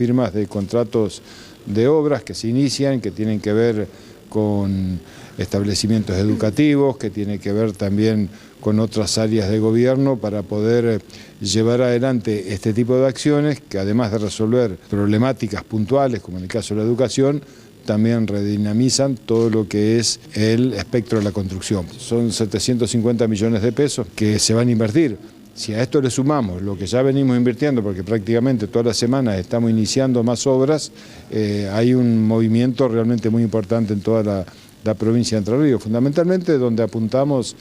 firmas de contratos de obras que se inician, que tienen que ver con establecimientos educativos, que tiene que ver también con otras áreas de gobierno para poder llevar adelante este tipo de acciones que, además de resolver problemáticas puntuales, como en el caso de la educación, también redinamizan todo lo que es el espectro de la construcción. Son 750 millones de pesos que se van a invertir. Si a esto le sumamos lo que ya venimos invirtiendo, porque prácticamente todas las semanas estamos iniciando más obras, hay un movimiento realmente muy importante en toda la provincia de Entre Ríos, fundamentalmente donde apuntamos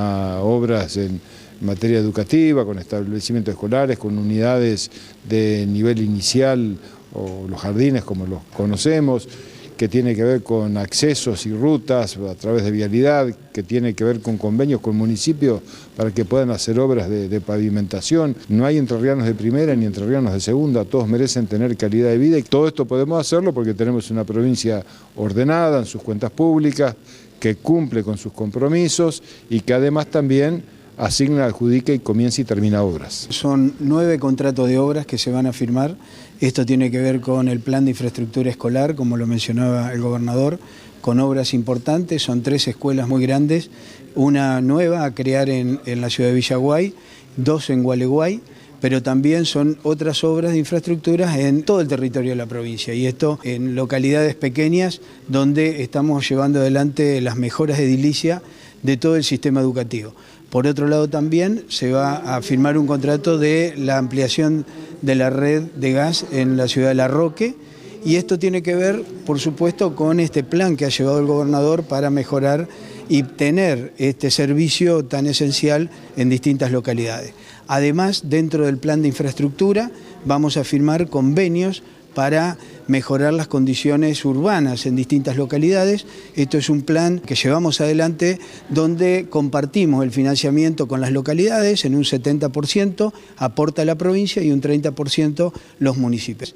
a obras en materia educativa, con establecimientos escolares, con unidades de nivel inicial o los jardines como los conocemos, que tiene que ver con accesos y rutas a través de vialidad, que tiene que ver con convenios con municipios para que puedan hacer obras de pavimentación. No hay entrerrianos de primera ni entrerrianos de segunda, todos merecen tener calidad de vida y todo esto podemos hacerlo porque tenemos una provincia ordenada en sus cuentas públicas, que cumple con sus compromisos y que además también asigna, adjudica y comienza y termina obras. Son 9 contratos de obras que se van a firmar. Esto tiene que ver con el plan de infraestructura escolar, como lo mencionaba el gobernador, con obras importantes. Son 3 escuelas muy grandes, una nueva a crear en la ciudad de Villaguay, 2 en Gualeguay, pero también son otras obras de infraestructuras en todo el territorio de la provincia, y esto en localidades pequeñas donde estamos llevando adelante las mejoras edilicias de todo el sistema educativo. Por otro lado también se va a firmar un contrato de la ampliación de la red de gas en la ciudad de La Roque, y esto tiene que ver, por supuesto, con este plan que ha llevado el gobernador para mejorar y tener este servicio tan esencial en distintas localidades. Además, dentro del plan de infraestructura vamos a firmar convenios para mejorar las condiciones urbanas en distintas localidades. Esto es un plan que llevamos adelante donde compartimos el financiamiento con las localidades, en un 70% aporta la provincia y un 30% los municipios.